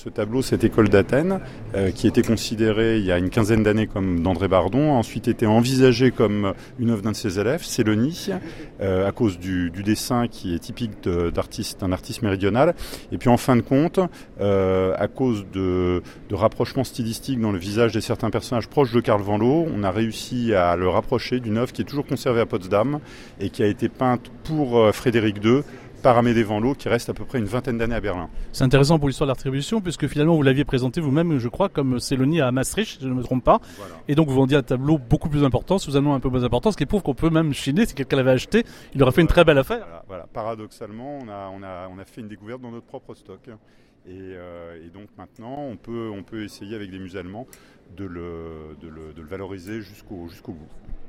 ce tableau cette école d'Athènes, qui était considérée il y a une quinzaine d'années comme d'André Bardon, a ensuite été envisagée comme une œuvre d'un de ses élèves, Sélonie, à cause du dessin qui est typique d'un artiste méridional. Et puis en fin de compte, à cause de rapprochements stylistiques dans le visage de certains personnages proches de Carl Van Loo, on a réussi à le rapprocher d'une œuvre qui est toujours conservée à Potsdam et qui a été peinte pour Frédéric II par Amédée Van Loo, qui reste à peu près une vingtaine d'années à Berlin. C'est intéressant pour l'histoire de l'attribution, puisque finalement vous l'aviez présenté vous-même, je crois, comme Sélonie à Maastricht, si je ne me trompe pas. Voilà. Et donc vous vendiez un tableau beaucoup plus important, sous un nom un peu moins important, ce qui prouve qu'on peut même chiner. Si quelqu'un l'avait acheté, il aurait fait une très belle affaire. Voilà. Paradoxalement, on a fait une découverte dans notre propre stock. Et donc maintenant, on peut essayer avec des musées allemands de le valoriser jusqu'au bout.